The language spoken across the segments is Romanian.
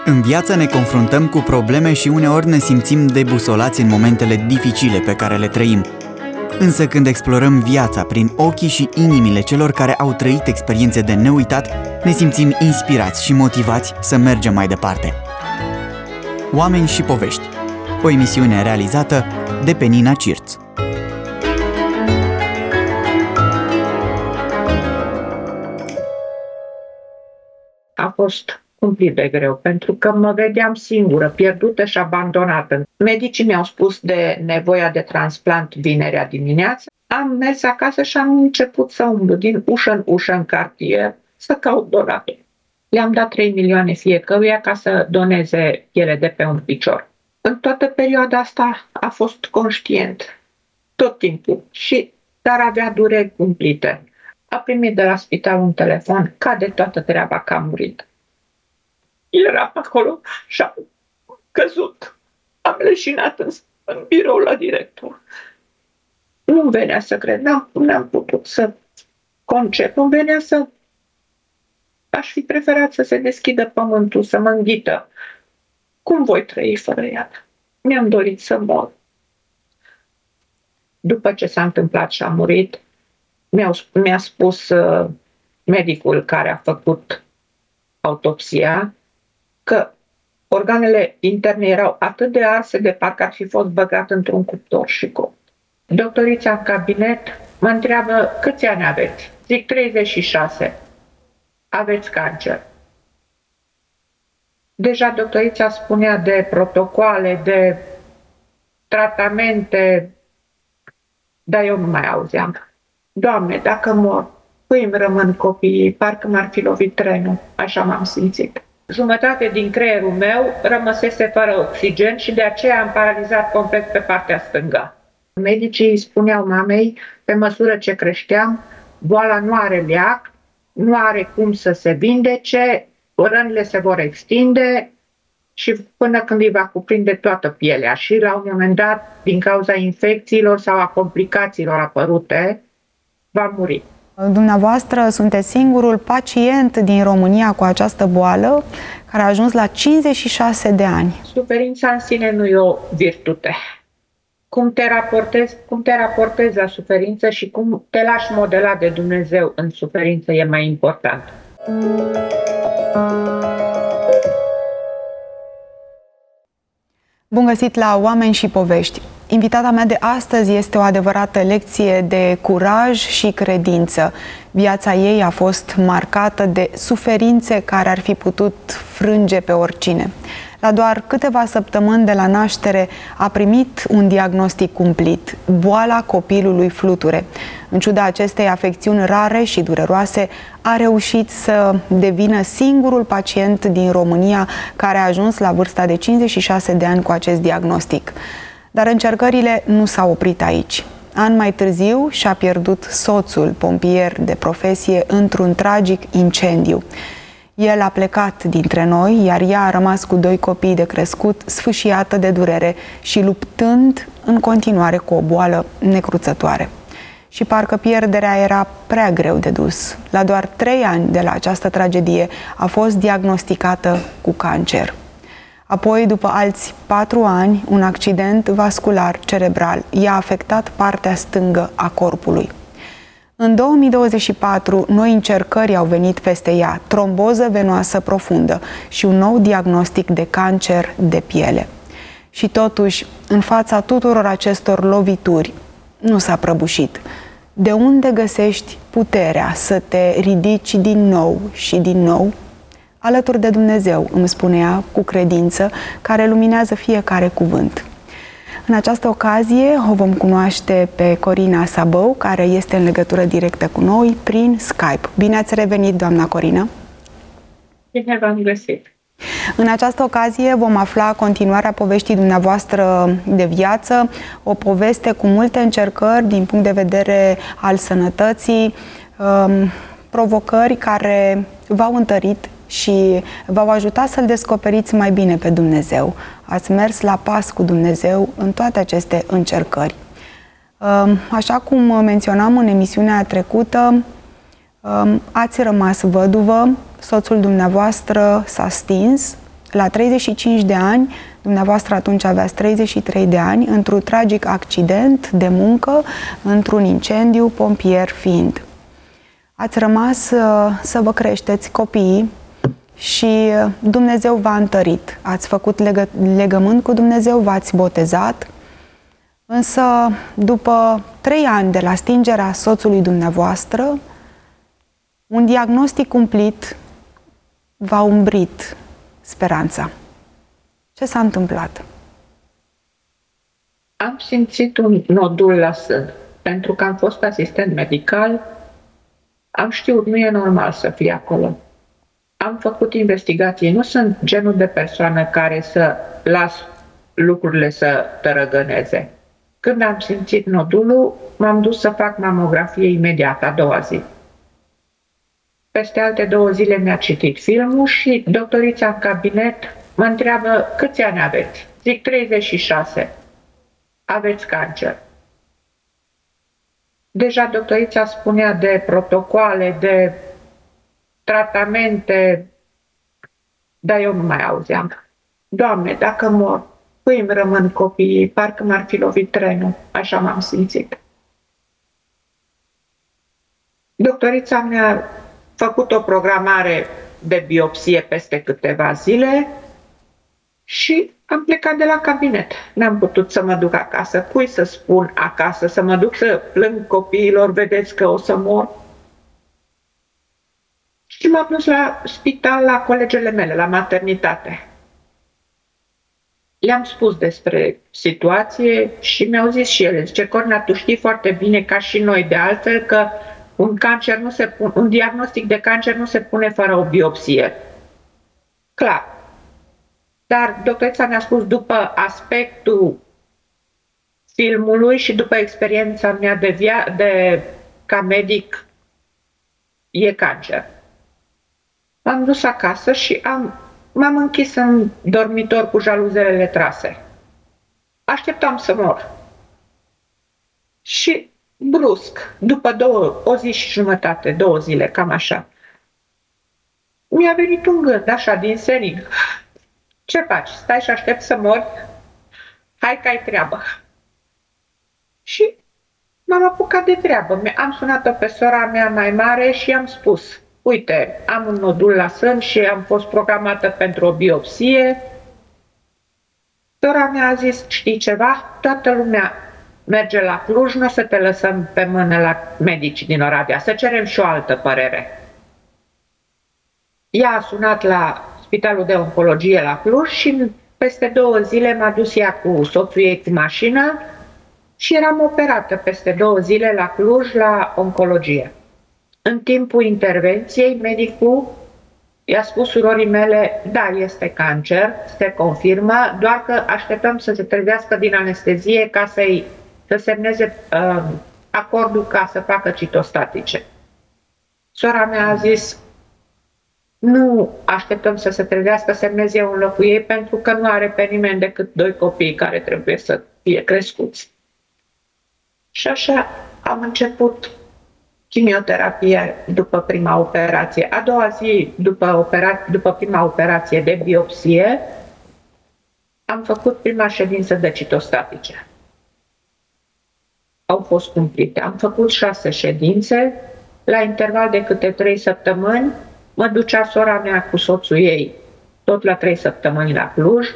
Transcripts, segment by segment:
În viață ne confruntăm cu probleme și uneori ne simțim debusolați în momentele dificile pe care le trăim. Însă când explorăm viața prin ochii și inimile celor care au trăit experiențe de neuitat, ne simțim inspirați și motivați să mergem mai departe. Oameni și povești. O emisiune realizată de Penina Cirț. A fost cumplit de greu, pentru că mă vedeam singură, pierdută și abandonată. Medicii mi-au spus de nevoia de transplant vinerea dimineață. Am mers acasă și am început să umblu din ușă în ușă în cartier să caut donatori. Le-am dat 3 milioane fiecăruia ca să doneze piele de pe un picior. În toată perioada asta a fost conștient, tot timpul, dar avea dureri cumplite. A primit de la spital un telefon, cade toată treaba că a murit. El era acolo și a căzut. Am leșinat în birou la director. Nu-mi venea să cred, n-am putut să concep, nu venea să... Aș fi preferat să se deschidă pământul, să mă înghită. Cum voi trăi fără ea? Mi-am dorit să mor. După ce s-a întâmplat și a murit, mi-a spus medicul care a făcut autopsia că organele interne erau atât de arse de parcă ar fi fost băgat într-un cuptor și copt. Doctorița în cabinet mă întreabă câți ani aveți. Zic 36. Aveți cancer. Deja doctorița spunea de protocoale, de tratamente, dar eu nu mai auzeam. Doamne, dacă mor, cui îmi rămân copiii? Parcă m-ar fi lovit trenul. Așa m-am simțit. Jumătate din creierul meu rămăsese fără oxigen și de aceea am paralizat complet pe partea stângă. Medicii spuneau mamei, pe măsură ce creșteam, boala nu are leac, nu are cum să se vindece, rănile se vor extinde și până când îi va cuprinde toată pielea. Și la un moment dat, din cauza infecțiilor sau a complicațiilor apărute, va muri. Dumneavoastră sunteți singurul pacient din România cu această boală care a ajuns la 56 de ani. Suferința în sine nu e o virtute. Cum te raportezi la suferință și cum te lași modela de Dumnezeu în suferință e mai important. Bun găsit la Oameni și Povești! Invitata mea de astăzi este o adevărată lecție de curaj și credință. Viața ei a fost marcată de suferințe care ar fi putut frânge pe oricine. La doar câteva săptămâni de la naștere a primit un diagnostic cumplit, boala copilului fluture. În ciuda acestei afecțiuni rare și dureroase, a reușit să devină singurul pacient din România care a ajuns la vârsta de 56 de ani cu acest diagnostic. Dar încercările nu s-au oprit aici. An mai târziu și-a pierdut soțul, pompier de profesie, într-un tragic incendiu. El a plecat dintre noi, iar ea a rămas cu 2 copii de crescut, sfâșiată de durere și luptând în continuare cu o boală necruțătoare. Și parcă pierderea era prea greu de dus. La doar 3 ani de la această tragedie a fost diagnosticată cu cancer. Apoi, după alți 4 ani, un accident vascular cerebral i-a afectat partea stângă a corpului. În 2024, noi încercări au venit peste ea, tromboză venoasă profundă și un nou diagnostic de cancer de piele. Și totuși, în fața tuturor acestor lovituri, nu s-a prăbușit. De unde găsești puterea să te ridici din nou și din nou? Alături de Dumnezeu, îmi spunea cu credință, care luminează fiecare cuvânt. În această ocazie o vom cunoaște pe Corina Sabău, care este în legătură directă cu noi prin Skype. Bine ați revenit, doamna Corina! Bine v-am găsit! În această ocazie vom afla continuarea poveștii dumneavoastră de viață, o poveste cu multe încercări din punct de vedere al sănătății, provocări care v-au întărit și v-au ajutat să-L descoperiți mai bine pe Dumnezeu. Ați mers la pas cu Dumnezeu în toate aceste încercări. Așa cum menționam în emisiunea trecută, ați rămas văduvă, soțul dumneavoastră s-a stins, la 35 de ani, dumneavoastră atunci aveați 33 de ani, într-un tragic accident de muncă, într-un incendiu, pompier fiind. Ați rămas să vă creșteți copiii și Dumnezeu v-a întărit. Ați făcut legământ cu Dumnezeu, v-ați botezat, însă după 3 ani de la stingerea soțului dumneavoastră, un diagnostic cumplit v-a umbrit speranța. Ce s-a întâmplat? Am simțit un nodul la sân. Pentru că am fost asistent medical, am știut, nu e normal să fie acolo. Am făcut investigații. Nu sunt genul de persoană care să las lucrurile să tărăgăneze. Când am simțit nodulul, m-am dus să fac mamografie imediat, a doua zi. Peste alte 2 zile mi-a citit filmul și doctorița în cabinet mă întreabă: câți ani aveți? Zic 36. Aveți cancer. Deja doctorița spunea de protocoale, de tratamente, dar eu nu mai auzeam. Doamne, dacă mor, cui îmi rămân copiii? Parcă m-ar fi lovit trenul. Așa m-am simțit. Doctorița mi-a făcut o programare de biopsie peste câteva zile și am plecat de la cabinet. N-am putut să mă duc acasă. Cui să spun acasă? Să mă duc să plâng copiilor, vedeți că o să mor? Și m-am dus la spital, la colegele mele, la maternitate. Le-am spus despre situație și mi-au zis și ele: zice, Corina, tu știi foarte bine, ca și noi de altfel, că un diagnostic de cancer nu se pune fără o biopsie. Clar. Dar doctorița mi-a spus, după aspectul filmului și după experiența mea ca medic, e cancer. M-am dus acasă și m-am închis în dormitor cu jaluzele trase. Așteptam să mor. Și brusc, după o zi și jumătate, 2 zile, cam așa, mi-a venit un gând, așa, din senin. Ce faci? Stai și aștept să mori? Hai că ai treabă. Și m-am apucat de treabă. Am sunat-o pe sora mea mai mare și i-am spus: uite, am un nodul la sân și am fost programată pentru o biopsie. Sora mea a zis: știi ceva? Toată lumea merge la Cluj, nu o să te lăsăm pe mână la medici din Oradea, să cerem și o altă părere. Ea a sunat la Spitalul de Oncologie la Cluj și peste 2 zile m-a dus ea cu soțul ei cu mașină și eram operată peste 2 zile la Cluj, la oncologie. În timpul intervenției, medicul i-a spus surorii mele: da, este cancer, se confirmă, doar că așteptăm să se trezească din anestezie ca să semneze acordul ca să facă citostatice. Sora mea a zis: nu așteptăm să se trezească, semnez eu în locul ei, pentru că nu are pe nimeni decât 2 copii care trebuie să fie crescuți. Și așa am început chimioterapia după prima operație. A doua zi, după prima operație de biopsie, am făcut prima ședință de citostatice. Au fost cumplite. Am făcut 6 ședințe, la interval de câte 3 săptămâni, mă ducea sora mea cu soțul ei, tot la 3 săptămâni la Cluj.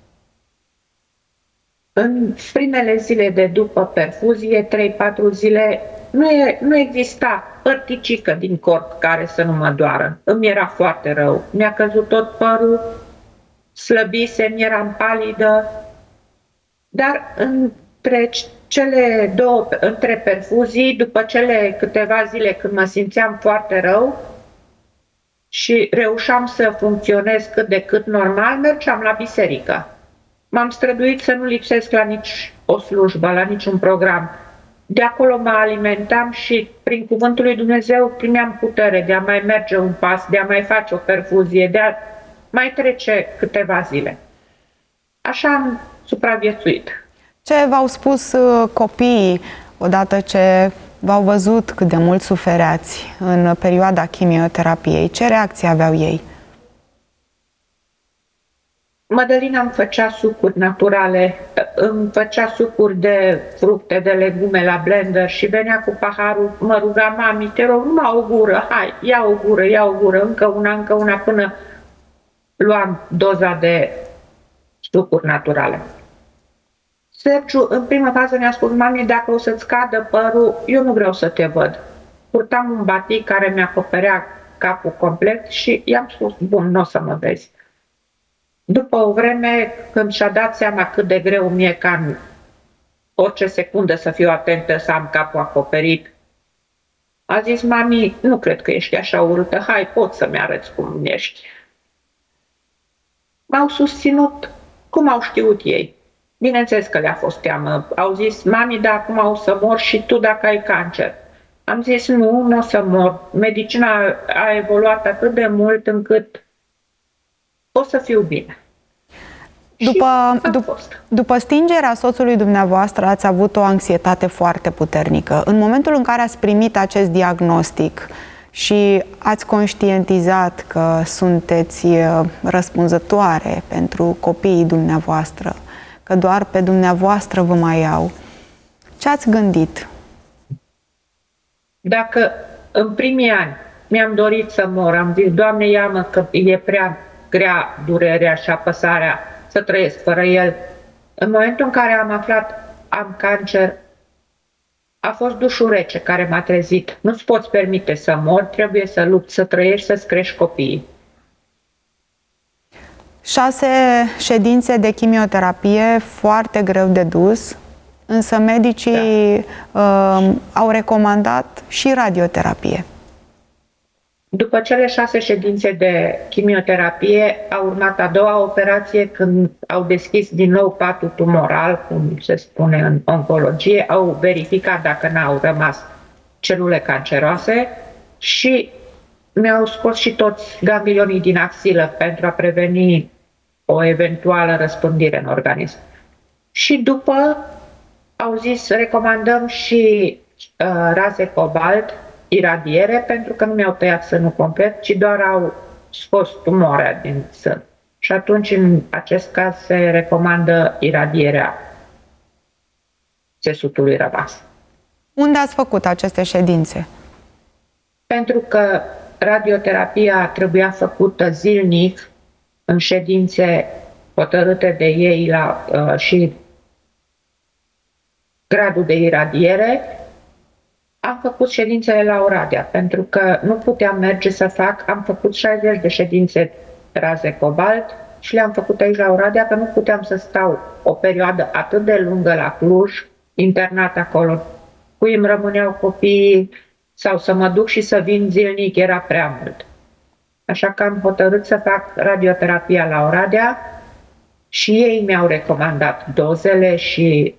În primele zile de după perfuzie, 3-4 zile, nu exista părticică din corp care să nu mă doară. Îmi era foarte rău. Mi-a căzut tot părul, slăbisem, eram palidă. Dar între perfuzii, după cele câteva zile când mă simțeam foarte rău și reușeam să funcționez cât de cât normal, mergeam la biserică. M-am străduit să nu lipsesc la nici o slujbă, la niciun program. De acolo mă alimentam și prin cuvântul lui Dumnezeu primeam putere de a mai merge un pas, de a mai face o perfuzie, de a mai trece câteva zile. Așa am supraviețuit. Ce v-au spus copiii odată ce v-au văzut cât de mult sufereați în perioada chimioterapiei? Ce reacție aveau ei? Mădălina îmi făcea sucuri naturale, îmi făcea sucuri de fructe, de legume la blender și venea cu paharul, mă ruga: mami, te rog, numai o gură, hai, ia o gură, încă una, până luam doza de sucuri naturale. Sergiu, în prima fază, mi-a spus: mami, dacă o să-ți cadă părul, eu nu vreau să te văd. Purtam un batic care mi-acoperea capul complet și i-am spus: bun, nu o să mă vezi. După o vreme, când și-a dat seama cât de greu mi-e ca în orice secundă să fiu atentă să am capul acoperit, a zis: mami, nu cred că ești așa urâtă, hai, poți să-mi arăți cum ești. M-au susținut cum au știut ei. Bineînțeles că le-a fost teamă. Au zis: mami, dar acum o să mor și tu dacă ai cancer. Am zis: nu o să mor. Medicina a evoluat atât de mult încât o să fiu bine. După stingerea soțului dumneavoastră, ați avut o anxietate foarte puternică. În momentul în care ați primit acest diagnostic și ați conștientizat că sunteți răspunzătoare pentru copiii dumneavoastră, că doar pe dumneavoastră vă mai iau, ce ați gândit? Dacă în primii ani mi-am dorit să mor, am zis: Doamne, ia-mă că e prea grea durerea și apăsarea să trăiesc fără el. În momentul în care am aflat am cancer, a fost dușul rece care m-a trezit. Nu-ți poți permite să mori, trebuie să lupți, să trăiești, să-ți crești copiii. 6 ședințe de chimioterapie, foarte greu de dus, însă medicii au recomandat și radioterapie. După cele 6 ședințe de chimioterapie a urmat a doua operație, când au deschis din nou patul tumoral, cum se spune în oncologie, au verificat dacă n-au rămas celule canceroase și mi-au scos și toți ganglionii din axilă pentru a preveni o eventuală răspândire în organism. Și după au zis: recomandăm și raze cobalt, iradiere, pentru că nu mi-au tăiat sânul complet, ci doar au scos tumoarea din sân. Și atunci, în acest caz, se recomandă iradierea țesutului rămas. Unde ați făcut aceste ședințe? Pentru că radioterapia trebuia făcută zilnic, în ședințe hotărâte de ei și gradul de iradiere, am făcut ședințele la Oradea, pentru că nu puteam merge să fac. Am făcut 60 de ședințe raze cobalt și le-am făcut aici la Oradea, că nu puteam să stau o perioadă atât de lungă la Cluj, internat acolo. Cui îmi rămâneau copiii sau să mă duc și să vin zilnic, era prea mult. Așa că am hotărât să fac radioterapia la Oradea și ei mi-au recomandat dozele și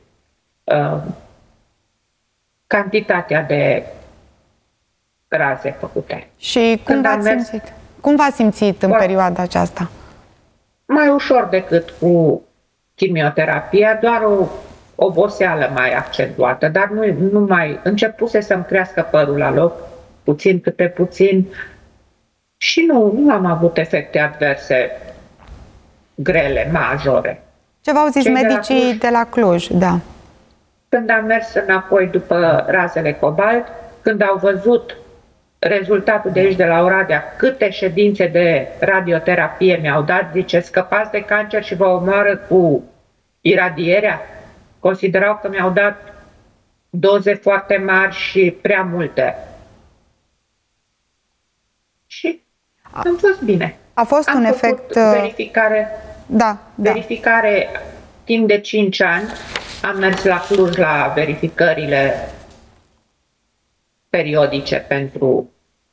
cantitatea de raze făcute. Și cum v-ați simțit? Cum v-ați simțit în perioada aceasta? Mai ușor decât cu chimioterapia, doar o oboseală mai accentuată, dar nu mai începuse să-mi crească părul la loc, puțin câte puțin, și nu am avut efecte adverse grele, majore. Ce v-au zis medicii de la Cluj? Da. Când am mers înapoi după razele cobalt, când au văzut rezultatul de aici de la Oradea, câte ședințe de radioterapie mi-au dat, zice: scăpați de cancer și vă omoară cu iradierea. Considerau că mi-au dat doze foarte mari și prea multe. Și am fost bine. A fost un efect... verificare timp de 5 ani. Am mers la Cluj la verificările periodice pentru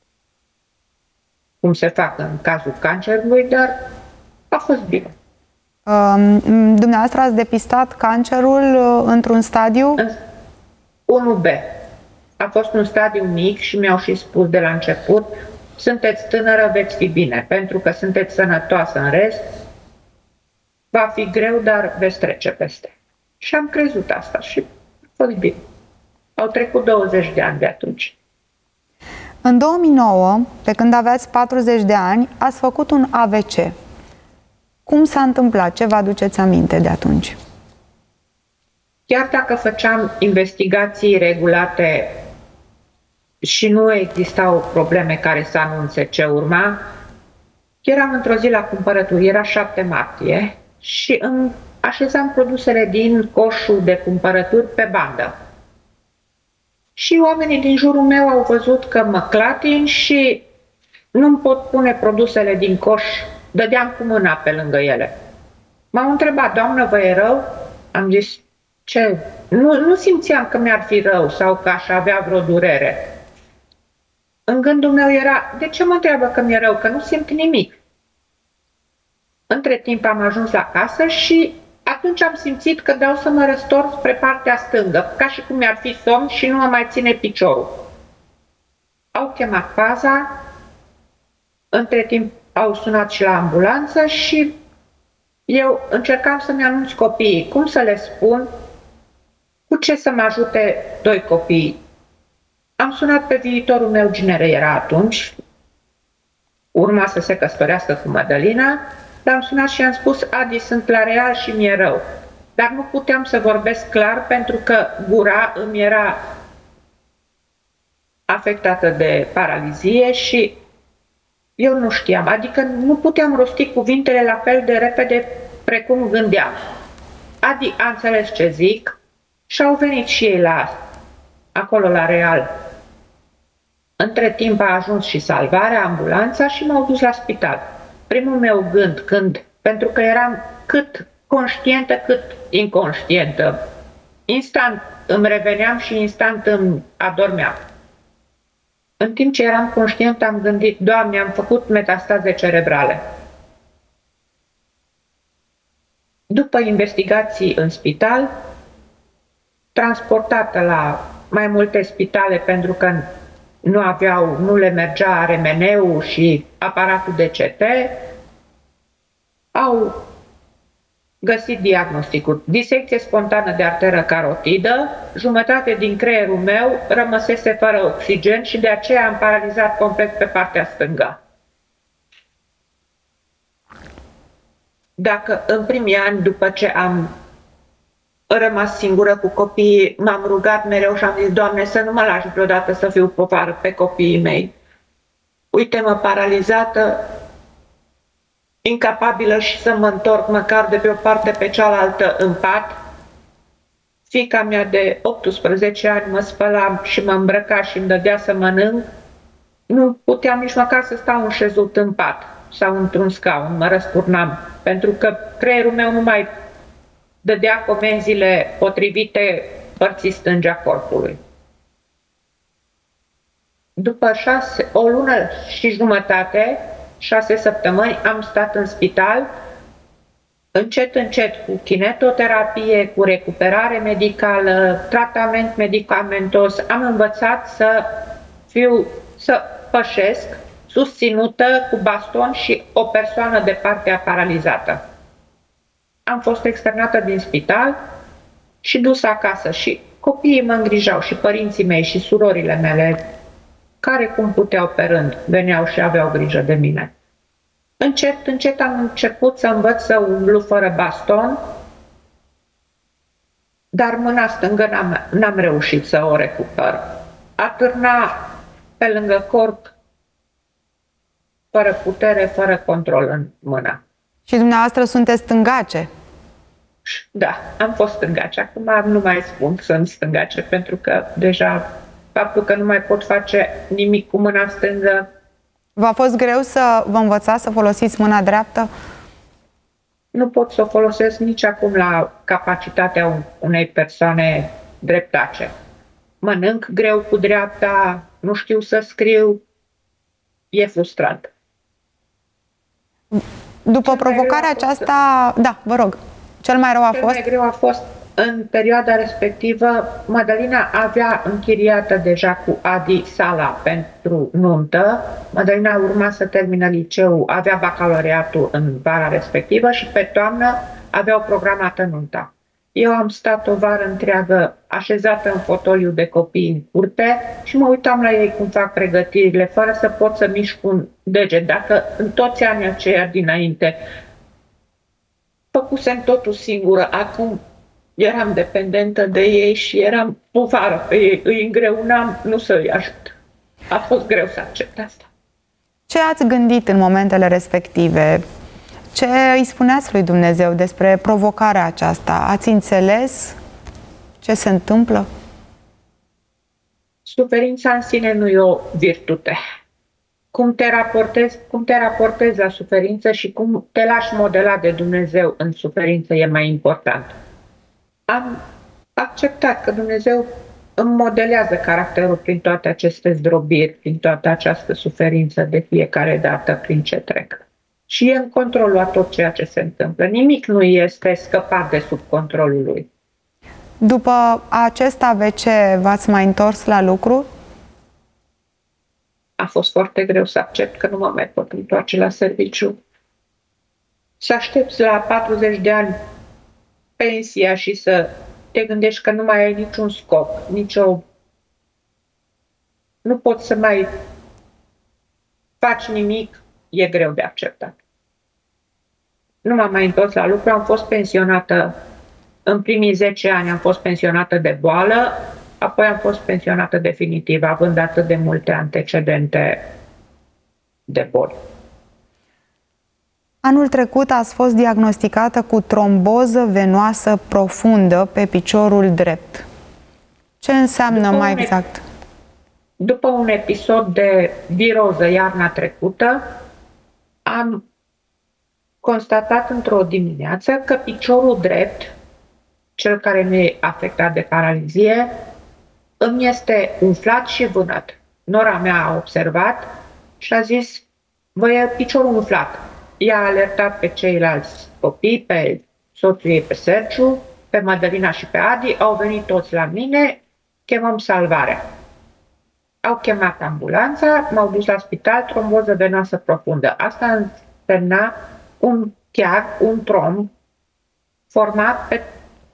cum se fac în cazul cancerului, dar a fost bine. Dumneavoastră ați depistat cancerul într-un stadiu? 1B. A fost un stadiu mic și mi-au și spus de la început: sunteți tânără, veți fi bine, pentru că sunteți sănătoasă în rest, va fi greu, dar veți trece peste. Și am crezut asta și a fost bine. Au trecut 20 de ani de atunci. În 2009, pe când aveați 40 de ani, ați făcut un AVC. Cum s-a întâmplat? Ce vă aduceți aminte de atunci? Chiar dacă făceam investigații regulate și nu existau probleme care să anunțe ce urma, eram într-o zi la cumpărături, era 7 martie și îmi așezam produsele din coșul de cumpărături pe bandă. Și oamenii din jurul meu au văzut că mă clatin și nu-mi pot pune produsele din coș, dădeam cu mâna pe lângă ele. M-au întrebat: doamnă, vă e rău? Am zis: ce? Nu simțeam că mi-ar fi rău sau că aș avea vreo durere. În gândul meu era: de ce mă întreabă că mi-e rău? Că nu simt nimic. Între timp am ajuns la casă și atunci am simțit că dau să mă răstorc spre partea stângă, ca și cum mi-ar fi somn și nu mă mai ține piciorul. Au chemat paza, între timp au sunat și la ambulanță și eu încercam să-mi anunț copiii, cum să le spun, cu ce să mă ajute 2 copii. Am sunat pe viitorul meu gineră, era atunci, urma să se căsătorească cu Mădălina, l-am sunat și am spus: Adi, sunt la Real și mi-e rău. Dar nu puteam să vorbesc clar pentru că gura îmi era afectată de paralizie și eu nu știam, adică nu puteam rosti cuvintele la fel de repede precum gândeam. Adi a înțeles ce zic și au venit și ei acolo la Real. Între timp a ajuns și salvarea, ambulanța, și m-au dus la spital. Primul meu gând, pentru că eram cât conștientă, cât inconștientă, instant îmi reveneam și instant îmi adormeam. În timp ce eram conștient, am gândit: Doamne, am făcut metastaze cerebrale. După investigații în spital, transportată la mai multe spitale pentru că nu le mergea RMN-ul și aparatul de CT, au găsit diagnosticul: disecție spontană de arteră carotidă, jumătate din creierul meu rămăsese fără oxigen și de aceea am paralizat complet pe partea stângă. Dacă în primii ani, după ce am rămas singură cu copiii, m-am rugat mereu și am zis: Doamne, să nu mă lași vreodată să fiu povară pe copiii mei. Uite-mă paralizată, incapabilă și să mă întorc măcar de pe o parte pe cealaltă în pat. Fiica mea de 18 ani mă spăla și mă îmbrăca și îmi dădea să mănânc. Nu puteam nici măcar să stau înșezut în pat sau într-un scaun, mă răsturnam, pentru că creierul meu nu mai dădea comenzile potrivite părții stângi a corpului. După o lună și jumătate, 6 săptămâni, am stat în spital, încet, încet, cu kinetoterapie, cu recuperare medicală, tratament medicamentos. Am învățat să pășesc, susținută cu baston și o persoană de partea paralizată. Am fost externată din spital și dusă acasă și copiii mă îngrijau, și părinții mei și surorile mele, care cum puteau pe rând, veneau și aveau grijă de mine. Încet, încet am început să învăț să umblu fără baston, dar mâna stângă n-am reușit să o recuper. Atârna pe lângă corp, fără putere, fără control în mână. Și dumneavoastră sunteți stângace? Da, am fost stângace. Acum nu mai spun sunt stângace, pentru că deja faptul că nu mai pot face nimic cu mâna stângă. V-a fost greu să vă învățați să folosiți mâna dreaptă? Nu pot să o folosesc nici acum la capacitatea unei persoane dreptace. Mănânc greu cu dreapta, nu știu să scriu, e frustrant. După provocarea aceasta, da, vă rog, cel mai rău a fost? Cel mai greu a fost în perioada respectivă. Mădălina avea închiriată deja cu Adi sala pentru nuntă. Mădălina urma să termină liceul, avea bacalaureatul în vara respectivă și pe toamnă aveau programată nunta. Eu am stat o vară întreagă așezată în fotoliu de copii în curte și mă uitam la ei cum fac pregătirile, fără să pot să mișc un deget. Dacă în toți anii aceia dinainte făcusem totul singură. Acum eram dependentă de ei și eram povară pe ei. Îi îngreunam, nu să îi ajut. A fost greu să accept asta. Ce ați gândit în momentele respective? Ce îi spuneați lui Dumnezeu despre provocarea aceasta? Ați înțeles ce se întâmplă? Suferința în sine nu e o virtute. Cum te raportezi la suferință și cum te lași modela de Dumnezeu în suferință e mai important. Am acceptat că Dumnezeu îmi modelează caracterul prin toate aceste zdrobiri, prin toată această suferință de fiecare dată prin ce trec. Și e în controlul a tot ceea ce se întâmplă. Nimic nu este scăpat de sub controlul lui. După acest AVC v-ați mai întors la lucru? A fost foarte greu să accept că nu mă mai pot întoarce la serviciu. Să aștepți la 40 de ani pensia și să te gândești că nu mai ai niciun scop, nu poți să mai faci nimic, e greu de acceptat. Nu m-am mai întors la lucru, am fost pensionată, în primii 10 ani am fost pensionată de boală, apoi am fost pensionată definitiv, având atât de multe antecedente de boli. Anul trecut ați fost diagnosticată cu tromboză venoasă profundă pe piciorul drept. Ce înseamnă mai exact? După un episod de viroză iarna trecută, am constatat într-o dimineață că piciorul drept, cel care nu e afectat de paralizie, îmi este umflat și vânăt. Nora mea a observat și a zis, vă e piciorul umflat. I-a alertat pe ceilalți copii, pe soțul ei, pe Sergiu, pe Madalina și pe Adi, au venit toți la mine, chemăm salvarea. Au chemat ambulanța, m-au dus la spital, tromboză venoasă profundă. Asta însemna un tromb format pe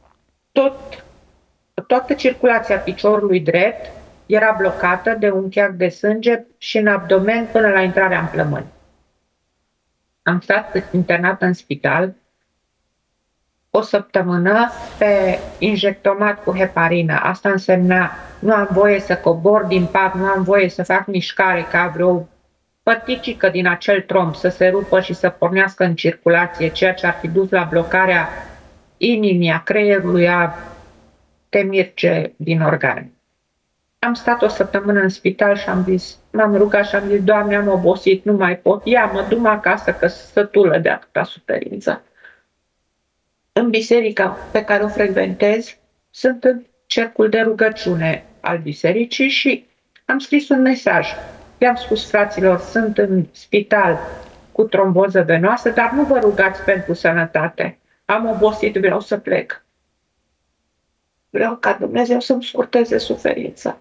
toată circulația piciorului drept, era blocată de un cheag de sânge și în abdomen până la intrarea în plămâni. Am stat internată în spital o săptămână pe injectomat cu heparină. Asta însemna nu am voie să cobor din pat, nu am voie să fac mișcare ca vreo părticică din acel tromb să se rupă și să pornească în circulație, ceea ce ar fi dus la blocarea inimii, a creierului, a temirce din organe. Am stat o săptămână în spital și m-am rugat și am zis, Doamne, am obosit, nu mai pot, mă du-mă acasă că sătulă de atâta suferință. În biserica pe care o frecventez, sunt în cercul de rugăciune al bisericii și am scris un mesaj. I-am spus fraților, sunt în spital cu tromboză venoasă, dar nu vă rugați pentru sănătate. Am obosit, vreau să plec. Vreau ca Dumnezeu să-mi scurteze suferința.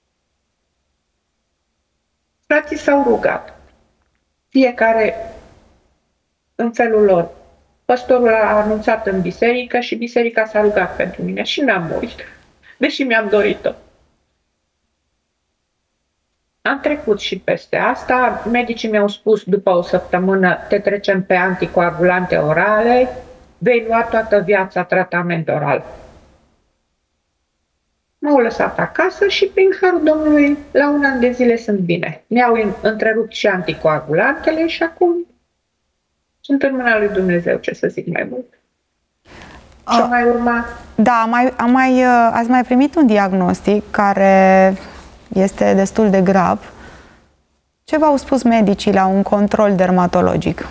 Frații s-au rugat, fiecare în felul lor. Păstorul a anunțat în biserică și biserica s-a rugat pentru mine și n-am murit, deși mi-am dorit-o. Am trecut și peste asta. Medicii mi-au spus după o săptămână te trecem pe anticoagulante orale, vei lua toată viața tratament oral. M-au lăsat acasă și prin harul Domnului la un an de zile sunt bine. Mi-au întrerupt și anticoagulantele și acum sunt în mâna lui Dumnezeu, ce să zic mai mult. Ce mai urma? Da, ați mai primit un diagnostic care este destul de grav. Ce v-au spus medicii la un control dermatologic?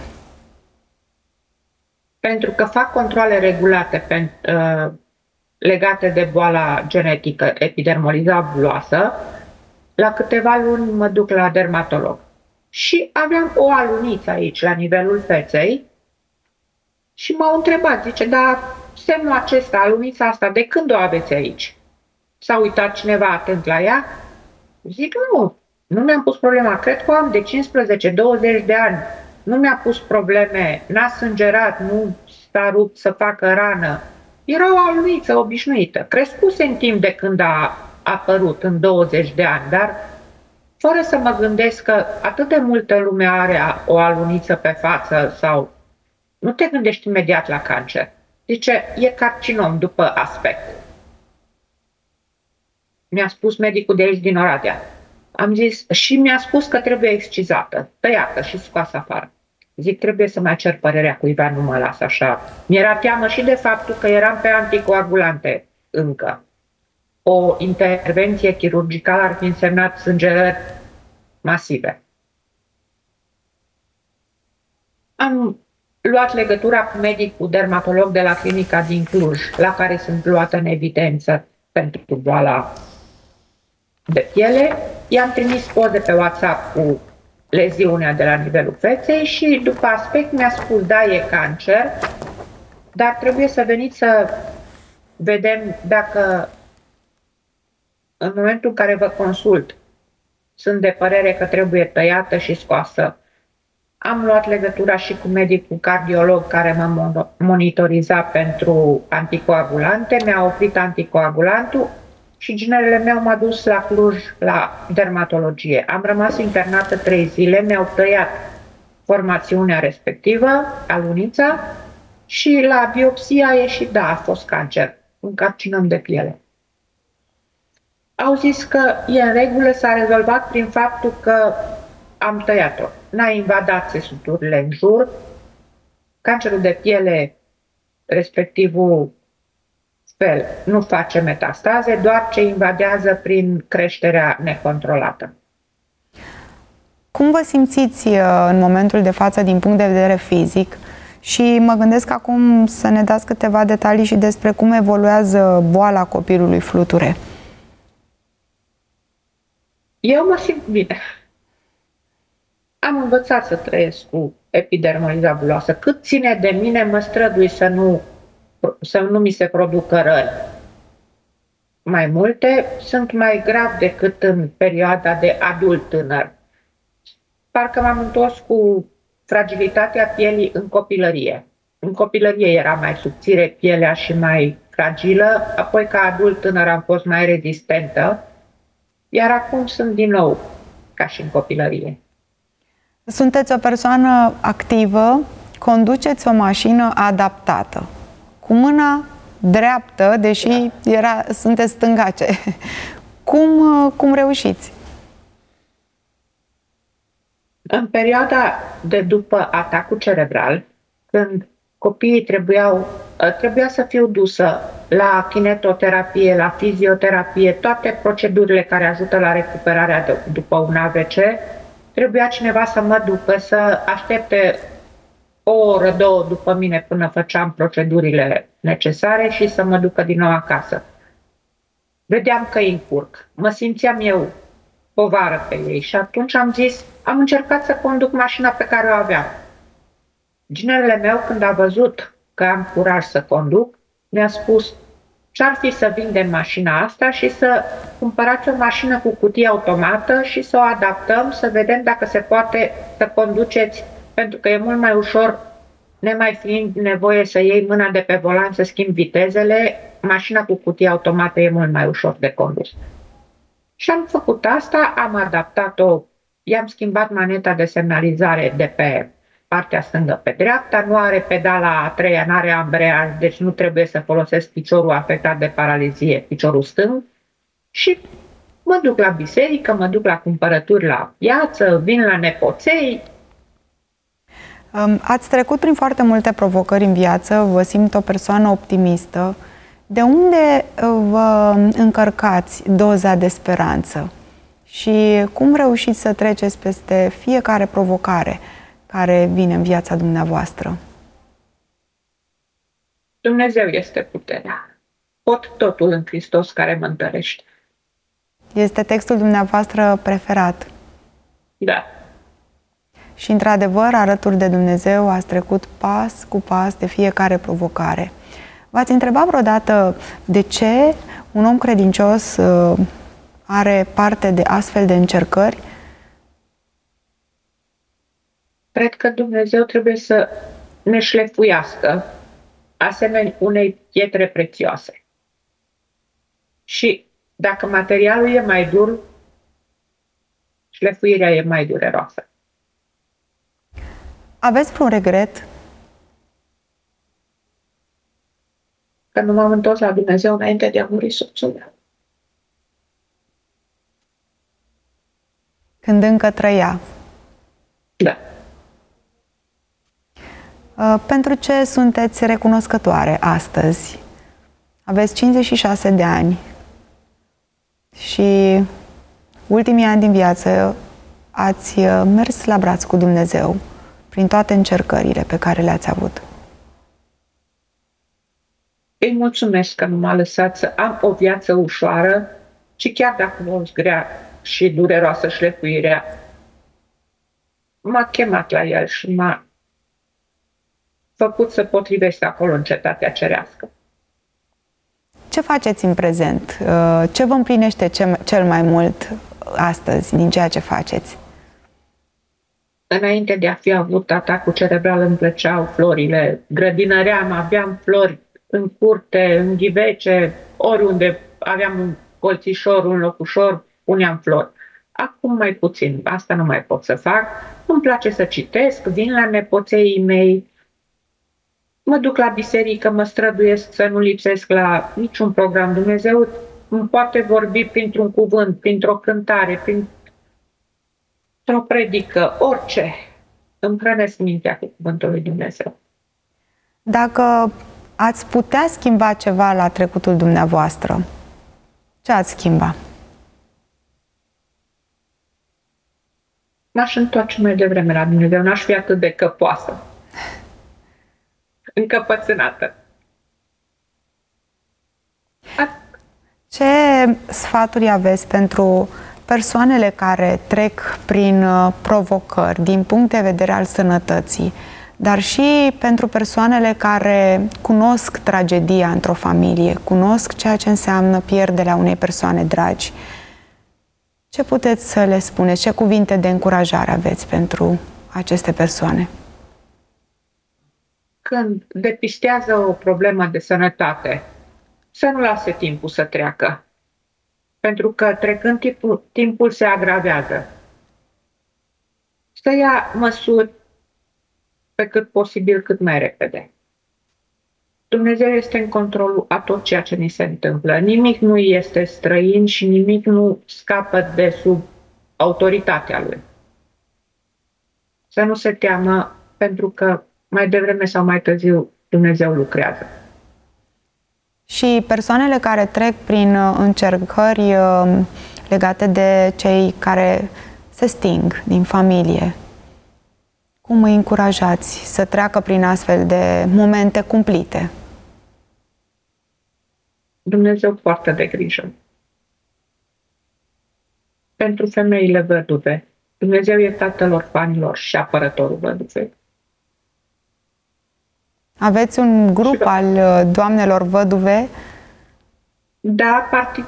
Pentru că fac controale regulate legate de boala genetică, epidermoliza buloasă, la câteva luni mă duc la dermatolog. Și aveam o aluniță aici, la nivelul feței, și m-au întrebat, zice, dar semnul acesta, alunița asta, de când o aveți aici? S-a uitat cineva atent la ea? Zic, nu mi-am pus problema, cred că o am de 15-20 de ani. Nu mi-a pus probleme, n-a sângerat, nu s-a rupt să facă rană. Era o aluniță obișnuită, crescuse în timp de când a apărut, în 20 de ani, dar fără să mă gândesc că atât de multă lume are o aluniță pe față sau Nu te gândești imediat la cancer. Zice, e carcinom după aspect. Mi-a spus medicul de aici din Oradea. Am zis, și mi-a spus că trebuie excizată, tăiată și scoasă afară. Zic, trebuie să mai cer părerea cuiva, nu mă las așa. Mi-era teamă și de faptul că eram pe anticoagulante încă. O intervenție chirurgicală ar fi însemnat sângerări masive. Am luat legătura cu medicul dermatolog de la clinica din Cluj, la care sunt luată în evidență pentru boala de piele. I-am trimis poze pe WhatsApp cu leziunea de la nivelul feței și după aspect mi-a spus, da, e cancer, dar trebuie să veniți să vedem dacă în momentul în care vă consult sunt de părere că trebuie tăiată și scoasă. Am luat legătura și cu medicul cardiolog care mă monitoriza pentru anticoagulante, mi-a oprit anticoagulantul și ginerele meu m-a dus la Cluj la dermatologie. Am rămas internată 3 zile, mi-au tăiat formațiunea respectivă, alunița, și la biopsie a ieșit, da, a fost cancer, un carcinom de piele. Au zis că e în regulă, s-a rezolvat prin faptul că am tăiat-o. N-a invadat țesuturile în jur. Cancerul de piele, respectivul fel, nu face metastaze, doar ce invadează prin creșterea necontrolată. Cum vă simțiți în momentul de față din punct de vedere fizic? Și mă gândesc acum să ne dați câteva detalii și despre cum evoluează boala copilului fluture. Eu mă simt bine. Am învățat să trăiesc cu epidermoliza buloasă. Cât ține de mine, mă strădui să nu mi se producă răni. Mai multe sunt mai grav decât în perioada de adult tânăr. Parcă m-am întors cu fragilitatea pielii în copilărie. În copilărie era mai subțire pielea și mai fragilă, apoi ca adult tânăr am fost mai rezistentă, iar acum sunt din nou ca și în copilărie. Sunteți o persoană activă, conduceți o mașină adaptată, cu mâna dreaptă, deși sunteți stângace. Cum reușiți? În perioada de după atacul cerebral, când copiii trebuia să fiu dusă la kinetoterapie, la fizioterapie, toate procedurile care ajută la recuperarea după un AVC, trebuia cineva să mă ducă, să aștepte o oră, 2 după mine până făceam procedurile necesare și să mă ducă din nou acasă. Vedeam că îi încurc. Mă simțeam eu povară pe ei și atunci am încercat să conduc mașina pe care o aveam. Ginerele meu, când a văzut că am curaj să conduc, mi-a spus, ce-ar fi să vindem mașina asta și să cumpărați o mașină cu cutie automată și să o adaptăm, să vedem dacă se poate să conduceți, pentru că e mult mai ușor, nemai fiind nevoie să iei mâna de pe volan să schimbi vitezele, mașina cu cutie automată e mult mai ușor de condus. Și am făcut asta, am adaptat-o, i-am schimbat maneta de semnalizare de pe partea stângă pe dreapta, nu are pedala a treia, nu are ambreiaj, deci nu trebuie să folosesc piciorul afectat de paralizie, piciorul stâng, și mă duc la biserică, mă duc la cumpărături la piață, vin la nepoței. Ați trecut prin foarte multe provocări în viață, vă simt o persoană optimistă. De unde vă încărcați doza de speranță? Și cum reușiți să treceți peste fiecare provocare care vine în viața dumneavoastră? Dumnezeu este puterea. Pot totul în Hristos care mă întărește. Este textul dumneavoastră preferat? Da. Și într-adevăr, alături de Dumnezeu ați trecut pas cu pas de fiecare provocare. V-ați întrebat vreodată de ce un om credincios are parte de astfel de încercări? Cred că Dumnezeu trebuie să ne șlefuiască asemenea unei pietre prețioase. Și dacă materialul e mai dur, șlefuirea e mai dureroasă. Aveți vreun regret? nu m-am întors la Dumnezeu înainte de a muri soțul meu. Când încă trăia. Da. Pentru ce sunteți recunoscătoare astăzi? Aveți 56 de ani și ultimii ani din viață ați mers la braț cu Dumnezeu prin toate încercările pe care le-ați avut. Îi mulțumesc că nu m-a lăsat să am o viață ușoară și chiar dacă a fost grea și dureroasă șlefuirea, m-a chemat la el și m-a făcut să potrivesc acolo în cetatea cerească. Ce faceți în prezent? Ce vă împlinește cel mai mult astăzi din ceea ce faceți? Înainte de a fi avut atacul cerebral îmi plăceau florile. Grădinăream, aveam flori în curte, în ghivece, oriunde aveam un colțișor, un locușor, puneam flori. Acum mai puțin, asta nu mai pot să fac. Îmi place să citesc, vin la nepoței mei, mă duc la biserică, mă străduiesc să nu lipsesc la niciun program. Dumnezeu îmi poate vorbi printr-un cuvânt, printr-o cântare, printr-o predică, orice. Îmi hrănesc mintea cu cuvântul lui Dumnezeu. Dacă ați putea schimba ceva la trecutul dumneavoastră, ce ați schimba? M-aș întoarce mai devreme la Dumnezeu, n-aș fi atât de căpoasă, încăpățânată. Ce sfaturi aveți pentru persoanele care trec prin provocări din punct de vedere al sănătății, dar și pentru persoanele care cunosc tragedia într-o familie, cunosc ceea ce înseamnă pierderea unei persoane dragi? Ce puteți să le spuneți? Ce cuvinte de încurajare aveți pentru aceste persoane? Când depistează o problemă de sănătate, să nu lase timpul să treacă. Pentru că trecând timpul se agravează. Să ia măsuri pe cât posibil, cât mai repede. Dumnezeu este în controlul a tot ceea ce ni se întâmplă. Nimic nu este străin și nimic nu scapă de sub autoritatea Lui. Să nu se teamă, pentru că mai devreme sau mai târziu Dumnezeu lucrează. Și persoanele care trec prin încercări legate de cei care se sting din familie, cum îi încurajați să treacă prin astfel de momente cumplite? Dumnezeu poartă de grijă. Pentru femeile văduve, Dumnezeu e tatăl orfanilor și apărătorul văduvei. Aveți un grup al doamnelor văduve? Da,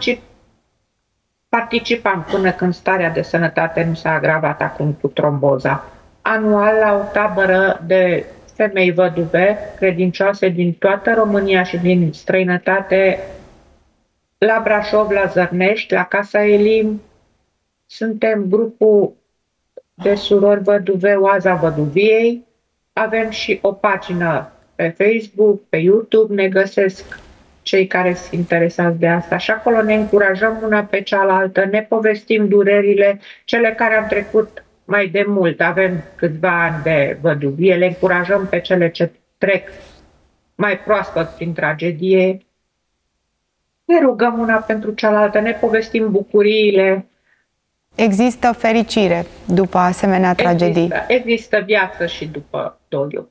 participam până când starea de sănătate nu s-a agravat acum cu tromboza. Anual la o tabără de femei văduve, credincioase din toată România și din străinătate, la Brașov, la Zărnești, la Casa Elim. Suntem grupul de surori văduve, Oaza Văduviei. Avem și o pagină pe Facebook, pe YouTube, ne găsesc cei care sunt interesați de asta. Și acolo ne încurajăm una pe cealaltă, ne povestim durerile, cele care am trecut mai de mult. Avem câțiva ani de văduvie, le încurajăm pe cele ce trec mai proaspăt prin tragedie. Ne rugăm una pentru cealaltă, ne povestim bucuriile. Există fericire după asemenea tragedii. Există viață și după doliu.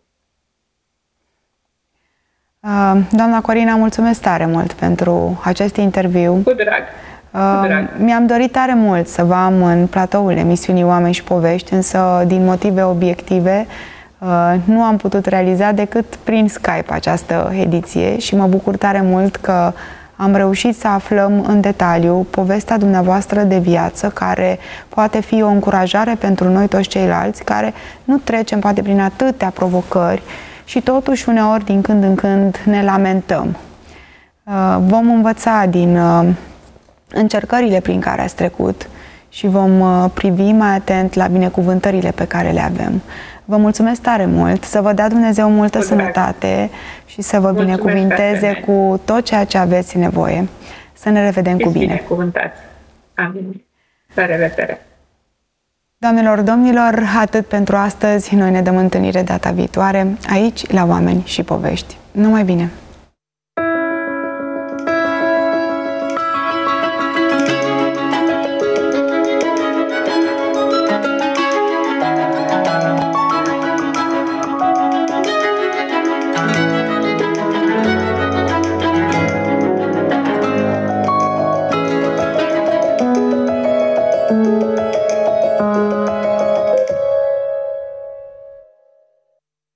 Doamna Corina, mulțumesc tare mult pentru acest interviu. Cu drag. Mi-am dorit tare mult să vă am în platoul emisiunii Oameni și Povești, însă din motive obiective nu am putut realiza decât prin Skype această ediție și mă bucur tare mult că am reușit să aflăm în detaliu povestea dumneavoastră de viață, care poate fi o încurajare pentru noi toți ceilalți, care nu trecem poate prin atâtea provocări și totuși uneori din când în când ne lamentăm. Vom învăța din încercările prin care ați trecut și vom privi mai atent la binecuvântările pe care le avem. Vă mulțumesc tare mult, să vă dea Dumnezeu multă sănătate și să vă binecuvinteze cu tot ceea ce aveți nevoie. Să ne revedem cu bine. Binecuvântați. Amin. La revedere. Doamnelor, domnilor, atât pentru astăzi. Noi ne dăm întâlnire data viitoare, aici, la Oameni și Povești. Numai bine!